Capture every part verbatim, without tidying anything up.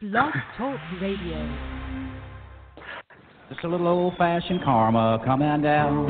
Blog Talk Radio. Just a little old-fashioned karma coming down.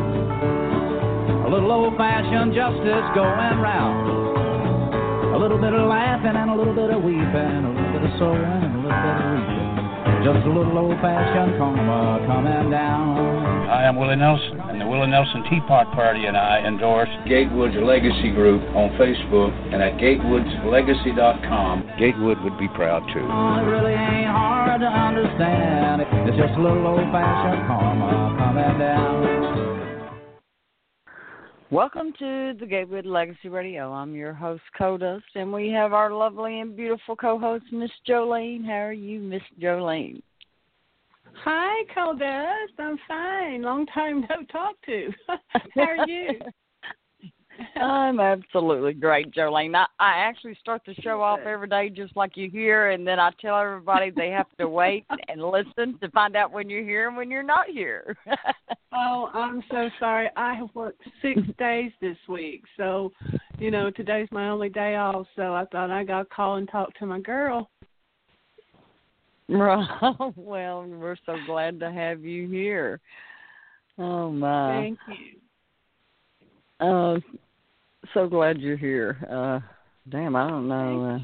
A little old-fashioned justice going round. A little bit of laughing and a little bit of weeping. A little bit of sowing and a little bit of reaping. Just a little old-fashioned karma coming down. I am Willie Nelson, and the Willie Nelson Teapot Party and I endorse Gatewoods Legacy Group on Facebook and at gatewoods legacy dot com. Gatewood would be proud too. Oh, it really ain't hard to understand. It's just a little old-fashioned karma coming down. Welcome to the Gatewood Legacy Radio. I'm your host, Codust, and we have our lovely and beautiful co-host, Miss Jolene. How are you, Miss Jolene? Hi, Codust. I'm fine. Long time no talk to. How are you? I'm absolutely great, Jolene. I, I actually start the show off every day just like you hear, and then I tell everybody they have to wait and listen to find out when you're here and when you're not here. Oh, I'm so sorry. I have worked six days this week, so, you know, today's my only day off, so I thought I got to call and talk to my girl. Right. Well, we're so glad to have you here. Oh, my. Thank you. Uh, so glad you're here. Uh, damn, I don't know.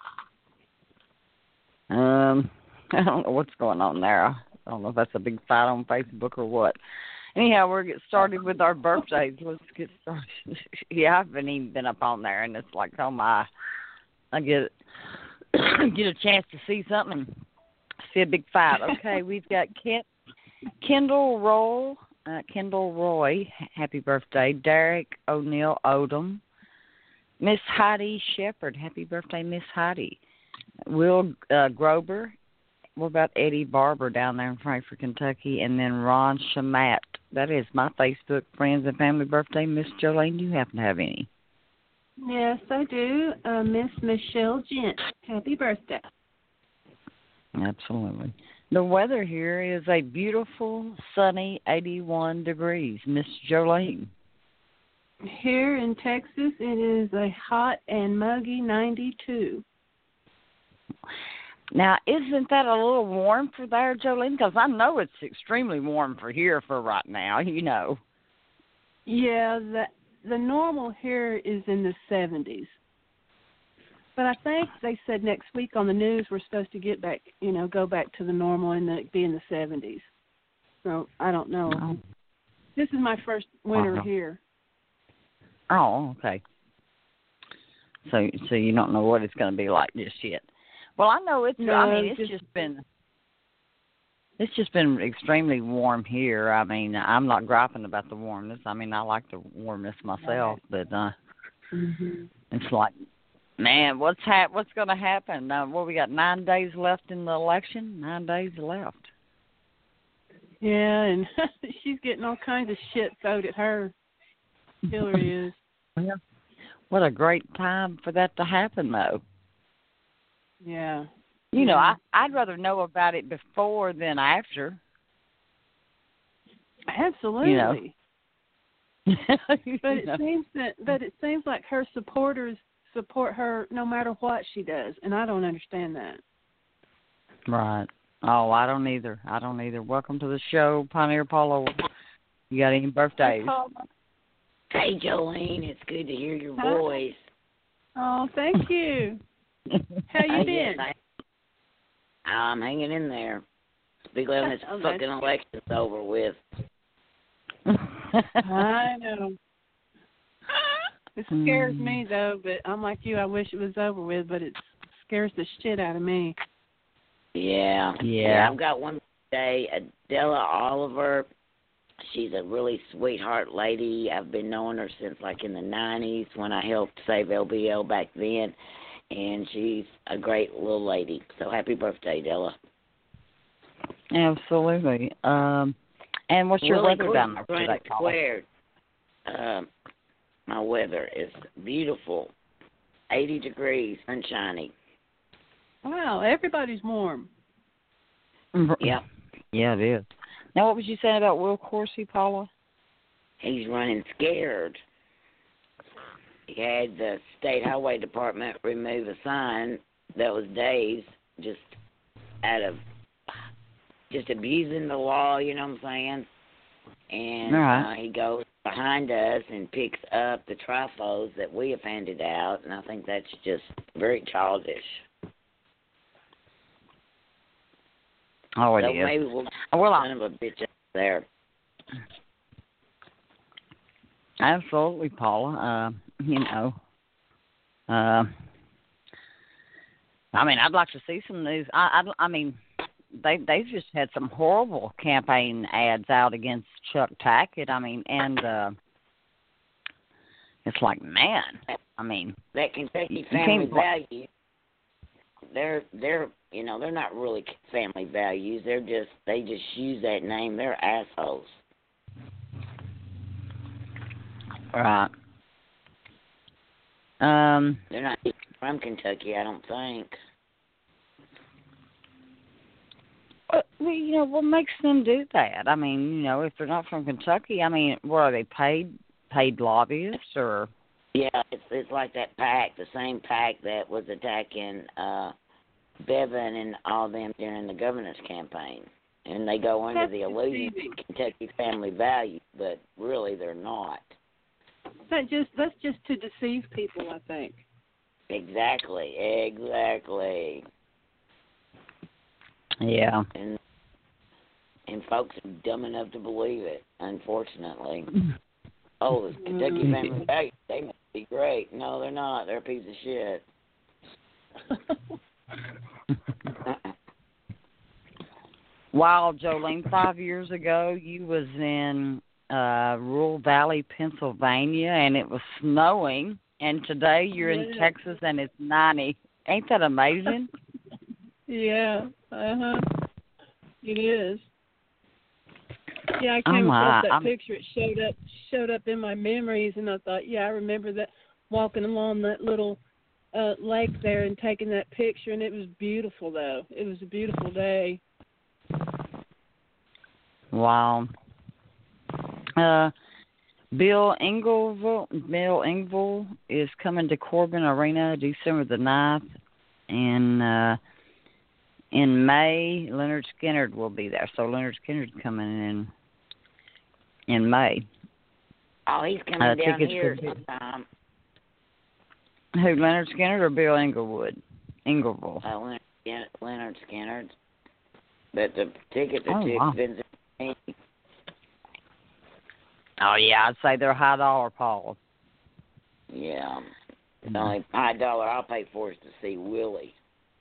Uh, um, I don't know what's going on there. I don't know if that's a big fight on Facebook or what. Anyhow, we're getting started with our birthdays. Let's get started. Yeah, I haven't even been up on there, and it's like, oh my, I get get a chance to see something and see a big fight. Okay, we've got Kent, Kendall Roll. Uh, Kendall Roy, happy birthday. Derek O'Neill Odom. Miss Heidi Shepherd, happy birthday, Miss Heidi. Will uh, Grober. What about Eddie Barber down there in Frankfort, Kentucky? And then Ron Shamat. That is my Facebook friends and family birthday. Miss Jolene, do you happen to have any? Yes, I do. Uh, Miss Michelle Gent, happy birthday. Absolutely. The weather here is a beautiful, sunny eighty-one degrees. Miss Jolene. Here in Texas, it is a hot and muggy ninety-two. Now, isn't that a little warm for there, Jolene? Because I know it's extremely warm for here for right now, you know. Yeah, the, the normal here is in the seventies. But I think they said next week on the news we're supposed to get back, you know, go back to the normal and the, be in the seventies. So I don't know. Oh. This is my first winter Uh-huh. here. Oh, okay. So, so you don't know what it's going to be like just yet. Well, I know it's. No, I mean, it's just, just been. It's just been extremely warm here. I mean, I'm not griping about the warmness. I mean, I like the warmness myself, but uh, mm-hmm. it's like. Man, what's hap- What's going to happen? Uh, well, we got nine days left in the election. Nine days left. Yeah, and she's getting all kinds of shit thrown at her. Hillary is. Yeah. What a great time for that to happen, though. Yeah. You know, I, I'd rather know about it before than after. Absolutely. You know. But it know. seems that, but it seems like her supporters support her no matter what she does, and I don't understand that. Right. Oh, I don't either. I don't either. Welcome to the show, Pioneer Paulo. You got any birthdays? Hey, Jolene, it's good to hear your Hi. voice. Oh, thank you. How you Uh, been? yes, I, I'm hanging in there. Be glad when this Oh, fucking that's election's over with. I know. It scares Hmm. me, though, but I'm like you. I wish it was over with, but it scares the shit out of me. Yeah. Yeah. I've got one today, Adela Oliver. She's a really sweetheart lady. I've been knowing her since, like, in the nineties when I helped save L B L back then, and she's a great little lady. So happy birthday, Della. Absolutely. Um, and what's your Willie weather down there Green today, Paula? Squared. Um, my weather is beautiful. eighty degrees, sunshiny. Wow, everybody's warm. Yep. Yeah, it is. Now, what was you saying about Will Corsi, Paula? He's running scared. He had the State Highway Department remove a sign that was Dave's just out of just abusing the law, you know what I'm saying? And right. uh, he goes behind us and picks up the trifles that we have handed out, and I think that's just very childish. Oh, it so is. maybe we'll well, son of a bitch up there. Absolutely, Paula. Uh, you know, uh, I mean, I'd like to see some news. I, I, I mean, they they just had some horrible campaign ads out against Chuck Tackett. I mean, and uh, it's like, man, I mean, that Kentucky family values. They're they're you know they're not really family values. They're just they just use that name. They're assholes. Right. Um. They're not from Kentucky, I don't think. Well, you know, what makes them do that? I mean, you know, if they're not from Kentucky, I mean, what are they paid? Paid lobbyists or? Yeah, it's it's like that pack, the same pack that was attacking uh, Bevan and all them during the governor's campaign, and they go under That's the illusion of Kentucky family values, but really they're not. That just that's just to deceive people, I think. Exactly, exactly. Yeah. And and folks are dumb enough to believe it, unfortunately. Oh, the Kentucky family values, they must be great. No, they're not. They're a piece of shit. Wow, Jolene, five years ago you was in uh Rural Valley, Pennsylvania, and it was snowing, and today you're yeah. in Texas and it's ninety. Ain't that amazing? Yeah, uh-huh. It is. Yeah, I Oh, came my. across that I'm... picture. It showed up showed up in my memories, and I thought, yeah, I remember that walking along that little uh, lake there and taking that picture, and it was beautiful, though. It was a beautiful day. Wow. Uh, Bill Engvall, Bill Engvall is coming to Corbin Arena December the ninth, and uh, in May, Leonard Skinner will be there. So Leonard Skinner's coming in in May. Oh, he's coming uh, down here sometime. Who, Leonard Skinner or Bill Englewood? Engvall. Uh, Leonard, yeah, Leonard Skinner. But the tickets are oh, too wow. expensive. Oh, yeah, I'd say they're high dollar, Paul. Yeah. The only high dollar I'll pay for is to see Willie.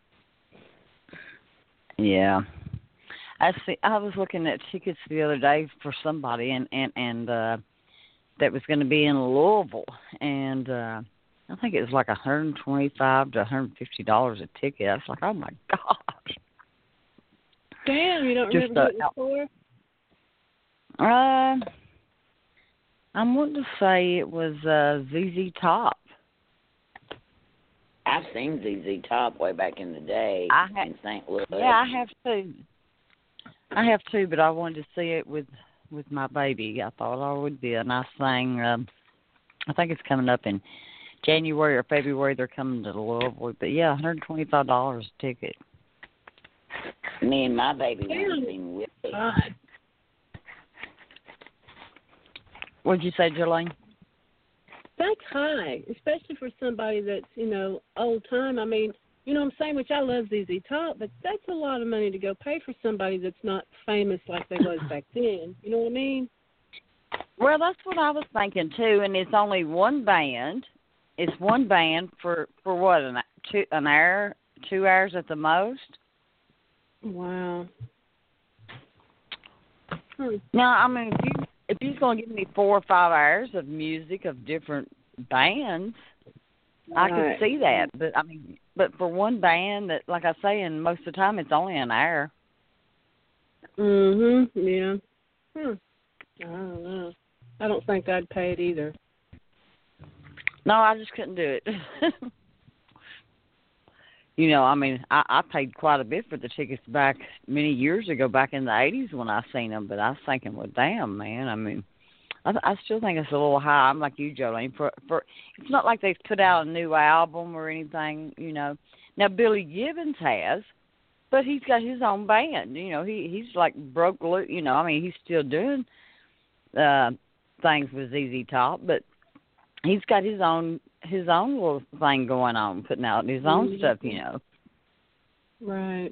Yeah. I see. I was looking at tickets the other day for somebody, and, and, and uh, that was going to be in Louisville, and uh, I think it was like one hundred twenty-five to one hundred fifty dollars a ticket. I was like, oh, my gosh. Damn, you don't Just, remember who it was for? Uh, I'm wanting to say it was uh, Z Z Top. I've seen Z Z Top way back in the day I ha- in Saint Louis. Yeah, I have too. I have too, but I wanted to see it with, with my baby. I thought oh, it would be a nice thing. Um, I think it's coming up in January or February. They're coming to Louisville. But, yeah, one hundred twenty-five dollars a ticket. Me and my baby went to see Willie. God. What'd you say, Jolene? That's high, especially for somebody that's, you know, old time. I mean, you know what I'm saying, which I love Z Z Top, but that's a lot of money to go pay for somebody that's not famous like they was back then. You know what I mean? Well, that's what I was thinking, too, and it's only one band. It's one band for, for what, an, two, an hour, two hours at the most? Wow. Hmm. Now, I mean, if you if you're going to give me four or five hours of music of different bands, I could Right. see that. But I mean, but for one band that, like I say, and most of the time it's only an hour. Mhm. Yeah. Hmm. I don't know. I don't think I'd pay it either. No, I just couldn't do it. You know, I mean, I, I paid quite a bit for the tickets back many years ago, back in the eighties when I seen them. But I was thinking, well, damn, man. I mean, I, I still think it's a little high. I'm like you, Jolene. For for it's not like they've put out a new album or anything, you know. Now Billy Gibbons has, but he's got his own band. You know, he he's like broke loose. You know, I mean, he's still doing uh, things with Z Z Top, but he's got his own his own little thing going on, putting out his own mm-hmm. stuff. You know, right.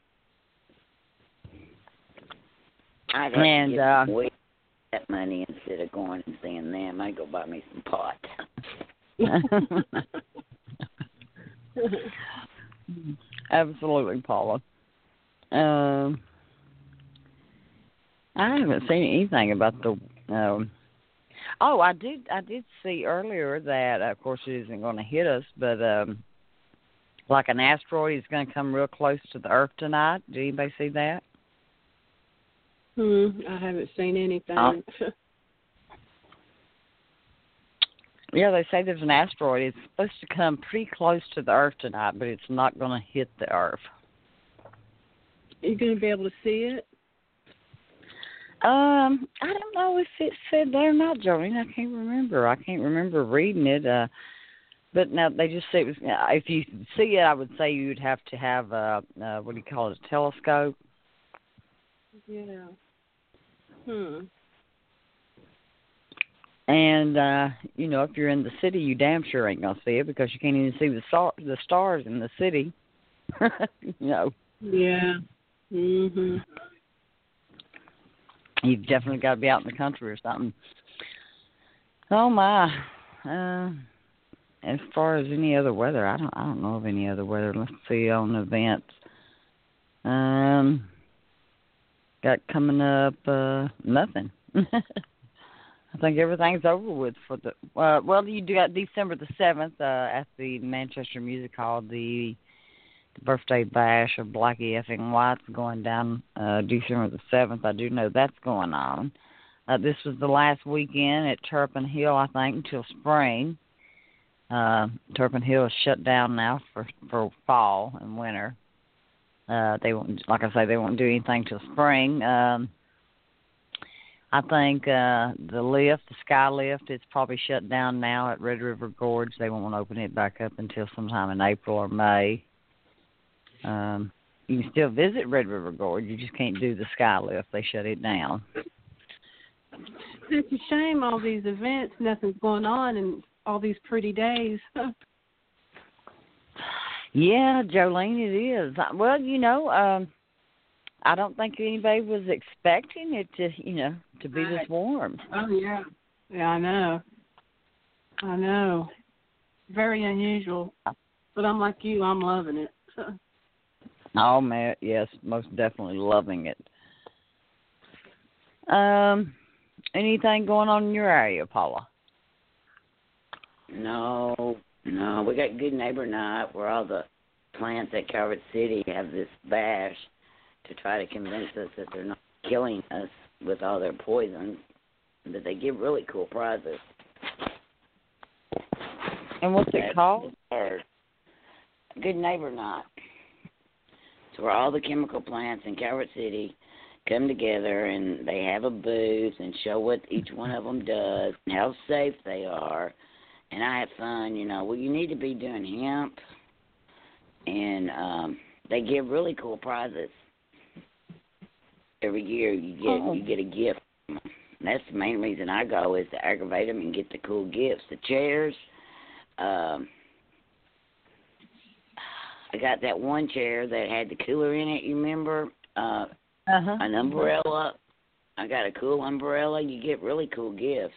I'd have and to get uh, away that money instead of going and seeing them. I'd go buy me some pot. Absolutely, Paula. Um, I haven't seen anything about the. Um, oh, I did. I did see earlier that, of course, it isn't going to hit us, but um, like an asteroid is going to come real close to the Earth tonight. Did anybody see that? Hmm. I haven't seen anything. Oh. Yeah, they say there's an asteroid. It's supposed to come pretty close to the Earth tonight, but it's not going to hit the Earth. Are you going to be able to see it? Um, I don't know if it said there or not, Jolene. I can't remember. I can't remember reading it. Uh, but now they just say it was. If you see it, I would say you'd have to have a uh, what do you call it? A telescope. Yeah. Hmm. And, uh, you know, if you're in the city, you damn sure ain't going to see it because you can't even see the star- the stars in the city. you know. Yeah. Mhm. You've definitely got to be out in the country or something. Oh, my. Uh, as far as any other weather, I don't I don't know of any other weather. Let's see on events. Um, got coming up, uh, nothing. I think everything's over with for the. Uh, well, you do got December the seventh uh, at the Manchester Music Hall. The, the birthday bash of Blackie effing White's going down uh, December the seventh. I do know that's going on. Uh, this was the last weekend at Turpin Hill, I think, until spring. Uh, Turpin Hill is shut down now for for fall and winter. Uh, they won't, like I say, they won't do anything till spring. Um, I think uh, the lift, the sky lift, it's probably shut down now at Red River Gorge. They won't open it back up until sometime in April or May. Um, you can still visit Red River Gorge. You just can't do the sky lift. They shut it down. It's a shame all these events, nothing's going on, and all these pretty days. Yeah, Jolene, it is. Well, you know, um, I don't think anybody was expecting it to, you know, to be this warm. Oh, yeah. Yeah, I know. I know. Very unusual. But I'm like you, I'm loving it. Oh, man, yes, most definitely loving it. Um, anything going on in your area, Paula? No, no. We got Good Neighbor Night where all the plants at Calvert City have this bash to try to convince us that they're not killing us with all their poisons, but they give really cool prizes. And what's it called? Good Neighbor Night. It's where all the chemical plants in Calvert City come together and they have a booth and show what each one of them does and how safe they are. And I have fun, you know. Well, you need to be doing hemp, and um, they give really cool prizes. Every year you get oh. you get a gift. And that's the main reason I go is to aggravate them and get the cool gifts. The chairs, um, I got that one chair that had the cooler in it, you remember? Uh, uh-huh. An umbrella. I got a cool umbrella. You get really cool gifts.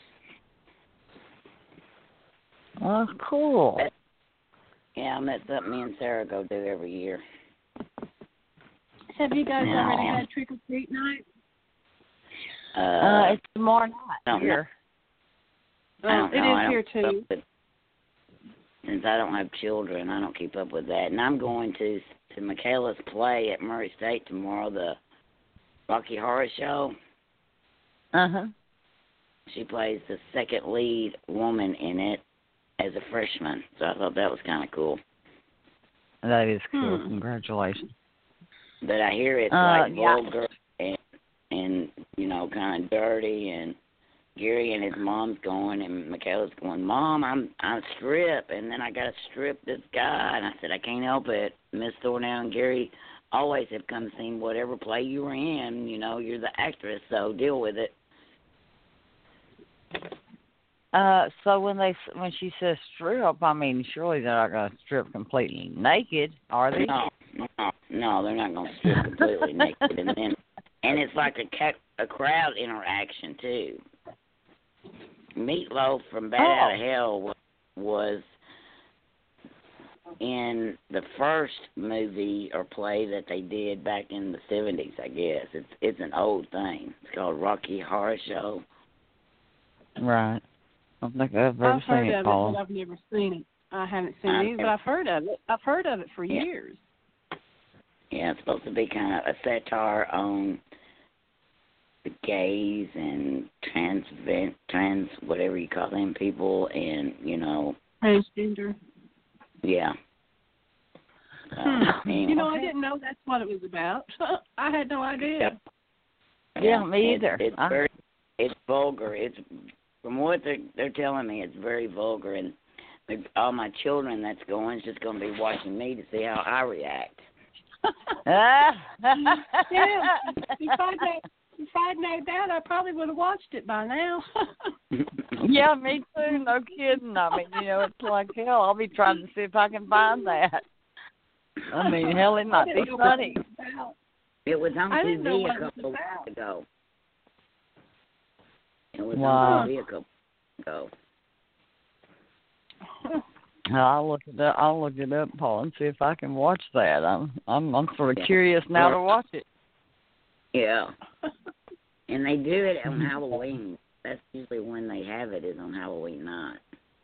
Oh, cool. That, yeah, that's something me and Sarah go do every year. Have you guys no. already had trick or treat night? Uh, uh it's tomorrow night here. Oh, it know. is here too. With, since I don't have children, I don't keep up with that. And I'm going to to Michaela's play at Murray State tomorrow, the Rocky Horror Show. Uh huh. She plays the second lead woman in it as a freshman, so I thought that was kind of cool. That is cool. Hmm. Congratulations. But I hear it's uh, like yeah. vulgar and, and, you know, kind of dirty, and Gary and his mom's going, and Michaela's going, Mom, I'm I'm strip, and then I got to strip this guy, and I said, I can't help it. Miss Thornell and Gary always have come seen whatever play you were in. You know, you're the actress, so deal with it. Uh, so when they when she says strip, I mean, surely they're not going to strip completely naked, are they? No, no, no, they're not going to strip completely naked, and then and it's like a ca- a crowd interaction too. Meatloaf from Bat Out of Hell was, was in the first movie or play that they did back in the seventies. I guess it's it's an old thing. It's called Rocky Horror Show. Right. I don't think I've ever I've seen heard it, of Paul. it, but I've never seen it. I haven't seen I've it either, never- but I've heard of it. I've heard of it for Yeah. years. Yeah, it's supposed to be kind of a satire on the gays and trans, trans, whatever you call them people, and, you know, Transgender. yeah. Hmm. Uh, anyway. You know, I didn't know that's what it was about. I had no idea. Yep. Yeah, me it's, either. It's I- very, it's vulgar. It's from what they're they're telling me, it's very vulgar, and the, all my children that's going is just going to be watching me to see how I react. Yeah. If I'd know, if I'd known that, I probably would have watched it by now. Yeah, me too. No kidding. I mean, you know, it's like hell. I'll be trying to see if I can find that. I mean, hell, it might be funny. It was on I T didn't know V what a it was couple of about. weeks ago. It was Wow. on T V a couple of ago. I'll look it up. I'll look it up, Paul, and see if I can watch that. I'm I'm I'm sort of Yeah. curious now to watch it. Yeah. And they do it on Halloween. That's usually when they have it, is on Halloween night.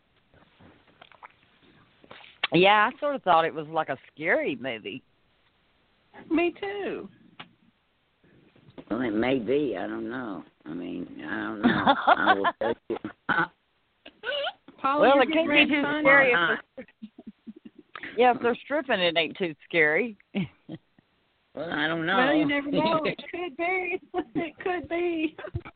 Yeah, I sort of thought it was like a scary movie. Me too. Well, it may be. I don't know. I mean, I don't know. I will tell you. Paula, Well, you're it can't be getting too ready to scary. Uh-huh. If they're, yeah, if they're stripping, it ain't too scary. Well, I don't know. Well, you never know. It could be. It could be.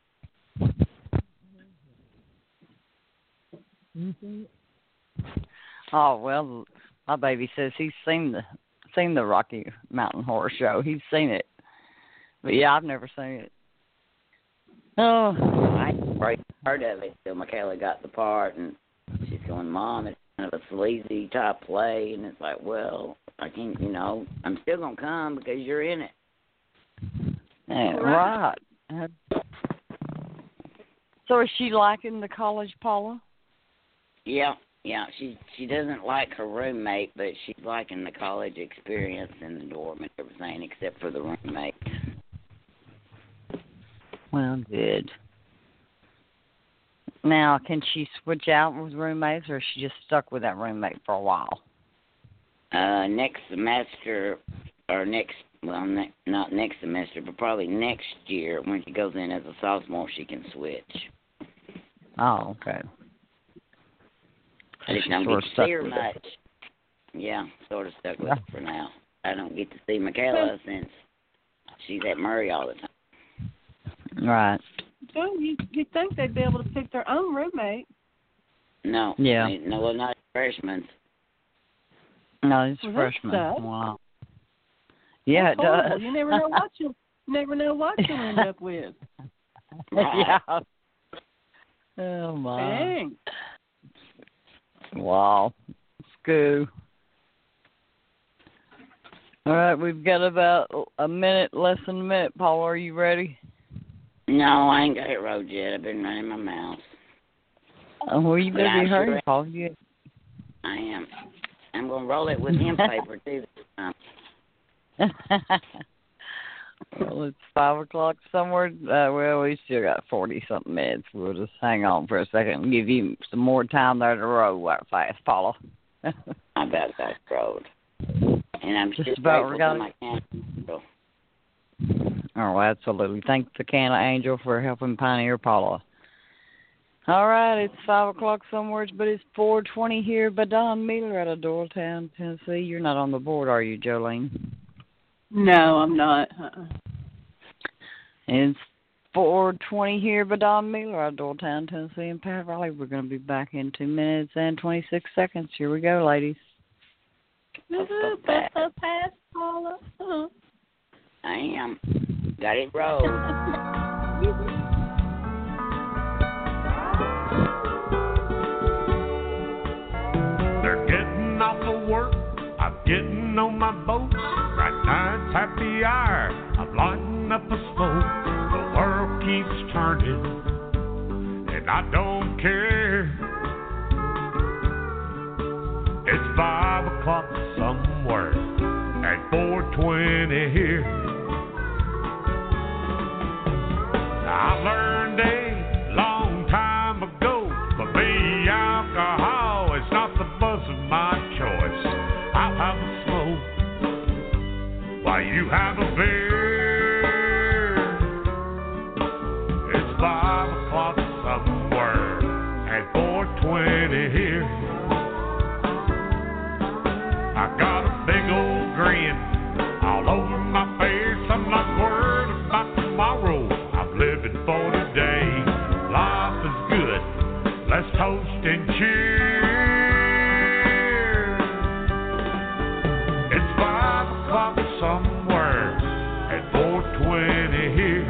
Oh well, my baby says he's seen the seen the Rocky Mountain Horror Show. He's seen it, but yeah, I've never seen it. Oh, I hadn't heard of it till Michaela got the part, and she's going, Mom, it's kind of a sleazy type play, and it's like, well, I can't, you know, I'm still gonna come because you're in it. yeah, right. Uh, So is she liking the college, Paula? Yeah, yeah. She she doesn't like her roommate, but she's liking the college experience and the dorm and everything, except for the roommate. Well, good. Now, can she switch out with roommates, or is she just stuck with that roommate for a while? Uh, next semester, or next, well, ne- not next semester, but probably next year when she goes in as a sophomore, she can switch. Oh, okay. I just She's don't sort get of to stuck see her with it. much. Yeah, sort of stuck with Yeah. it for now. I don't get to see Michaela since she's at Murray all the time. Right. So you you'd think they'd be able to pick their own roommate. No. Yeah. I mean, no, well, not freshmen. No, it's Well, that freshman. sucks. Wow. Yeah, That's it horrible. does. You never know what you never know what you'll end up with. Yeah. Oh my. Dang. Wow. Scoo. All right, we've got about a minute, less than a minute. Paul, are you ready? No, I ain't got it rolled yet. I've been running my mouth. Oh, well, you better Yeah, be hurrying, sure. Paul. You... I am. I'm going to roll it with hemp paper, too, this time. Well, it's five o'clock somewhere. Uh, well, we still got forty-something minutes. We'll just hang on for a second and give you some more time there to roll right fast, Paula. I bet that's rolled. And I'm Just just about grateful got to it. my cancer. Oh, absolutely. Thank the Canna Angel for helping Pioneer Paula. All right, it's five o'clock somewhere, but it's four twenty here by Don Miller out of Doylestown, Tennessee. You're not on the board, are you, Jolene? No, I'm not. Uh-uh. It's four twenty here by Don Miller out of Doylestown, Tennessee, and Pat Riley. We're going to be back in two minutes and twenty-six seconds. Here we go, ladies. Pass, Paula. Uh-huh. I am. Got it rolled. They're getting off of work. I'm getting on my boat. Right now it's happy hour. I'm lighting up a smoke. The world keeps turning, and I don't care. It's five o'clock somewhere at four twenty here. I learned a long time ago, but be alcohol is not the buzz of my choice. I'll have a smoke while you have a beer. It's five o'clock somewhere at four twenty here. I got a big old grin all over my face. I'm not worried about tomorrow. I'm living for today. Life is good. Let's toast and cheer. It's five o'clock somewhere at four twenty here.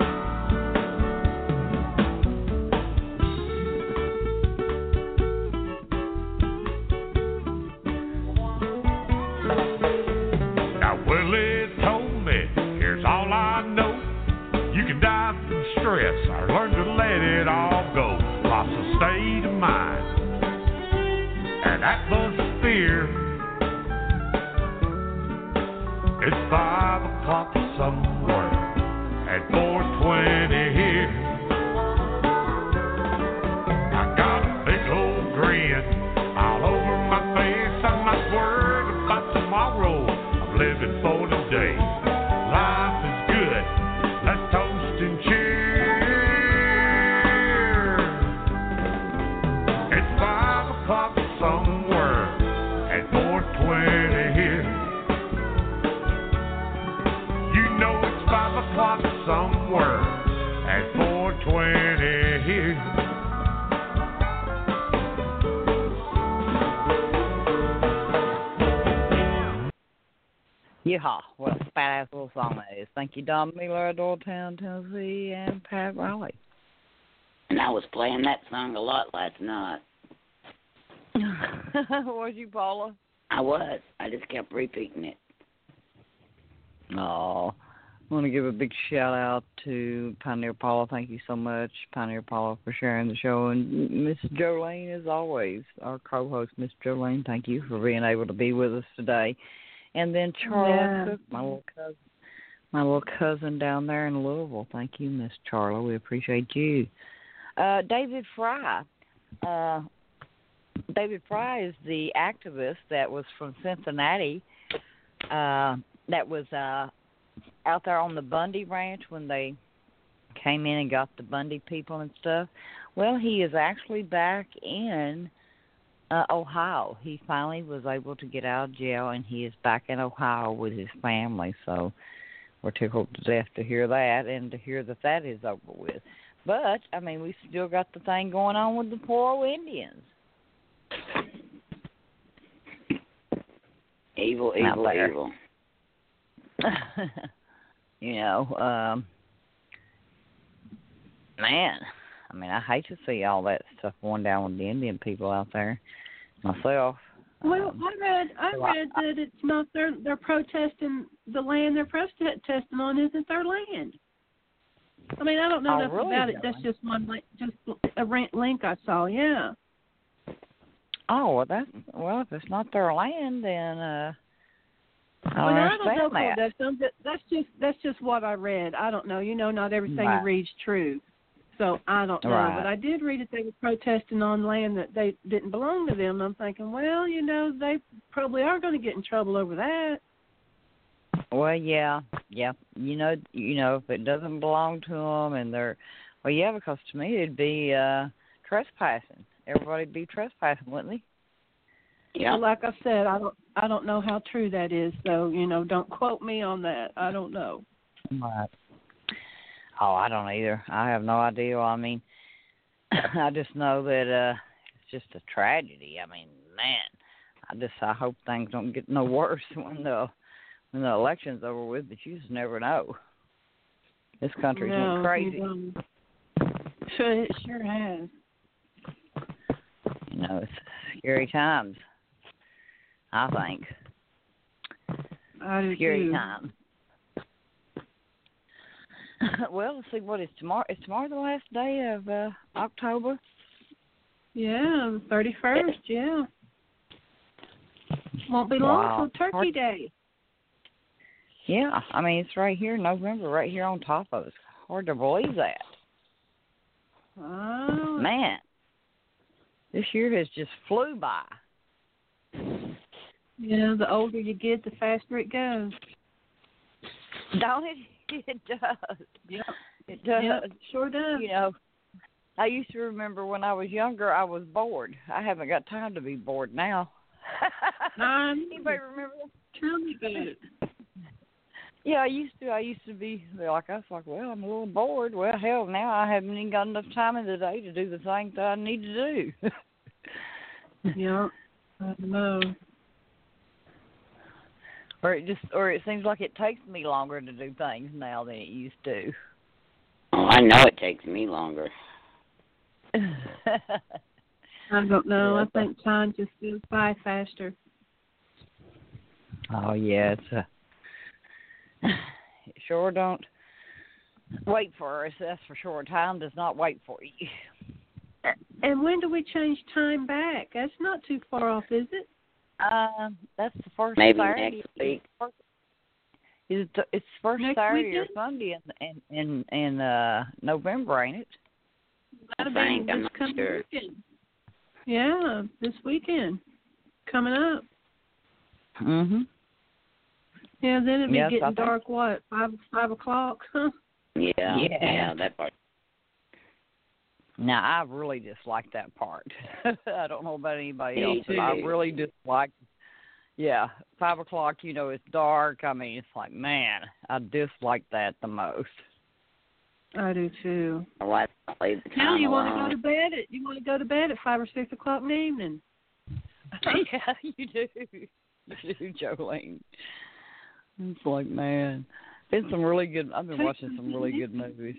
Stress, I learned to let it all go. Lost a state of mind and atmosphere. It's five o'clock somewhere at four twenty here. I got a big old grin all over my face. I'm not worried about tomorrow. I'm living for today. Life is good. Let's toast and cheer. Somewhere at four twenty here. You know it's five o'clock somewhere at four twenty here. Yeehaw. What a badass little song that is. Thank you, Don Miller, Doylestown, Tennessee, and Pat Riley. And I was playing that song a lot last night. Was you, Paula? I was. I just kept repeating it. Oh, I want to give a big shout out to Pioneer Paula. Thank you so much, Pioneer Paula, for sharing the show. And Miss Jolene, as always, our co-host, Miss Jolene, thank you for being able to be with us today. And then Charla yeah. Cook, my little cousin, my little cousin down there in Louisville. Thank you, Miss Charla. We appreciate you. Uh, David Fry. Uh, David Fry is the activist that was from Cincinnati, uh, that was uh, out there on the Bundy Ranch when they came in and got the Bundy people and stuff. Well, he is actually back in uh, Ohio. He finally was able to get out of jail, and he is back in Ohio with his family. So we're tickled to death to hear that and to hear that that is over with. But, I mean, we still got the thing going on with the poor old Indians. Evil, evil, evil. You know, um, man, I mean, I hate to see all that stuff going down with the Indian people out there myself. Well, um, I read I so read I, that it's not their they're protesting the land they're protesting on isn't their land. I mean, I don't know oh, enough really, about it. John? That's just one link, just a rent link I saw. Yeah. Oh, well, that's well. If it's not their land, then uh, I don't well, I understand don't know, that. That's, that's just that's just what I read. I don't know. You know, not everything Right. you read's true, so I don't know. Right. But I did read that they were protesting on land that they didn't belong to them. I'm thinking, well, you know, they probably are going to get in trouble over that. Well, yeah, yeah. You know, you know, if it doesn't belong to them, and they're, well, yeah, because to me it'd be uh, trespassing. Everybody'd be trespassing, wouldn't they? Yeah. Well, like I said, I don't, I don't know how true that is. So, you know, don't quote me on that. I don't know. Right. Oh, I don't either. I have no idea. I mean, I just know that uh, it's just a tragedy. I mean, man, I just I hope things don't get no worse when the and the election's over with, but you just never know. This country's no, went crazy. Sure, it sure has. You know, it's scary times, I think. I do Scary too. times. Well, let's see, what is tomorrow? Is tomorrow the last day of uh, October? Yeah, the thirty-first, yeah. Won't be long Wow. till Turkey Day. Yeah, I mean, it's right here, November, right here on top of us. Hard to believe that. Oh. Man, this year has just flew by. Yeah, the older you get, the faster it goes. Don't it? It does. Yep. It does. Yep, it sure does. You know, I used to remember when I was younger, I was bored. I haven't got time to be bored now. Um, Anybody remember that? Tell me about it. Yeah, I used to. I used to be like, I was like, well, I'm a little bored. Well, hell, now I haven't even got enough time in the day to do the things that I need to do. Yeah, I know. Or it just, or it seems like it takes me longer to do things now than it used to. Oh, I know it takes me longer. I don't know. Yeah. I think time just goes by faster. Oh yeah, it's a. It sure don't wait for us. That's for sure. Time does not wait for you. And when do we change time back? That's not too far off, is it? Um, that's the first Maybe Saturday. next week. It's it's first Next Saturday weekend? or Sunday in in in, in uh, November, ain't it? That'll I think, be I'm this not coming sure. weekend. Yeah, this weekend coming up. Mhm. Yeah, then it'll be Yes, I getting think- dark. What five five o'clock? Huh? Yeah, Yeah. yeah, that part. Now I really dislike that part. I don't know about anybody Me else, but I too. really dislike. Yeah, five o'clock. You know, it's dark. I mean, it's like, man, I dislike that the most. I do too. My wife plays the Now time you want to go alone. to bed at you want to go to bed at five or six o'clock in the evening. Yeah, you do. You do, Jolene. It's like, man, been some really good. I've been watching some really good movies.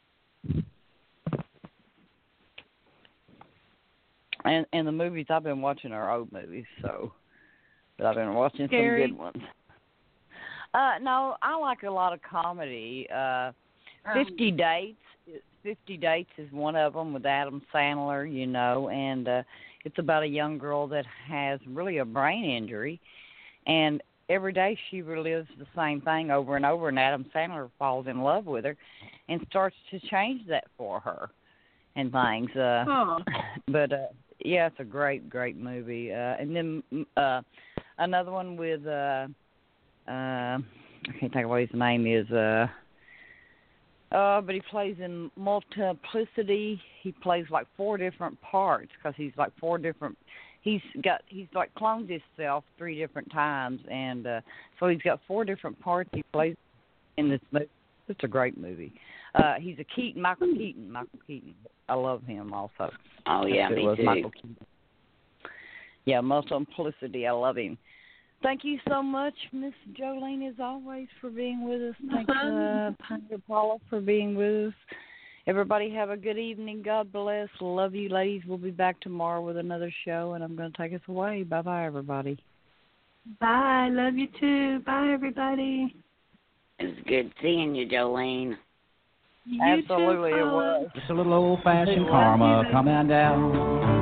And and the movies I've been watching are old movies, so. But I've been watching Scary. some good ones. Uh, no, I like a lot of comedy. Uh, Fifty Dates. Fifty Dates is one of them with Adam Sandler, you know, and uh, it's about a young girl that has really a brain injury, and every day she relives the same thing over and over, and Adam Sandler falls in love with her and starts to change that for her and things. Uh, Oh. But, uh, yeah, it's a great, great movie. Uh, and then uh, another one with, uh, uh, I can't think of what his name is, uh, Uh, but he plays in Multiplicity. He plays like four different parts because he's like four different. He's got he's like cloned himself three different times, and uh, so he's got four different parts he plays in this movie. It's a great movie. Uh, he's a Keaton, Michael Keaton. Michael Keaton. I love him also. Oh, yeah, That's who me it was, too. Michael Keaton. Yeah, Multiplicity. I love him. Thank you so much, Miss Jolene, as always, for being with us. Thanks, uh, Pioneer Paula, for being with us. Everybody have a good evening. God bless. Love you, ladies. We'll be back tomorrow with another show, and I'm going to take us away. Bye-bye, everybody. Bye. Love you too. Bye, everybody. It's good seeing you, Jolene. You Absolutely, too, it Paula. was. Just a little old-fashioned karma coming down.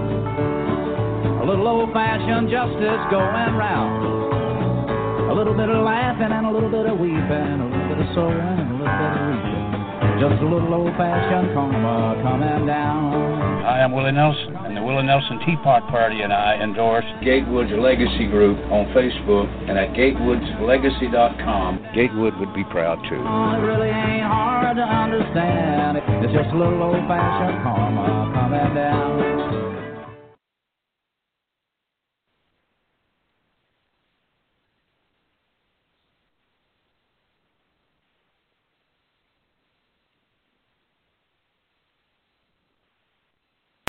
A little old-fashioned justice going round. A little bit of laughing and a little bit of weeping, a little bit of sorrow and a little bit of weeping. Just a little old-fashioned karma coming down. I am Willie Nelson, and the Willie Nelson Teapot Party and I endorse Gatewoods Legacy Group on Facebook and at gatewoods legacy dot com. Gatewood would be proud too. Oh, it really ain't hard to understand. It's just a little old-fashioned karma coming down.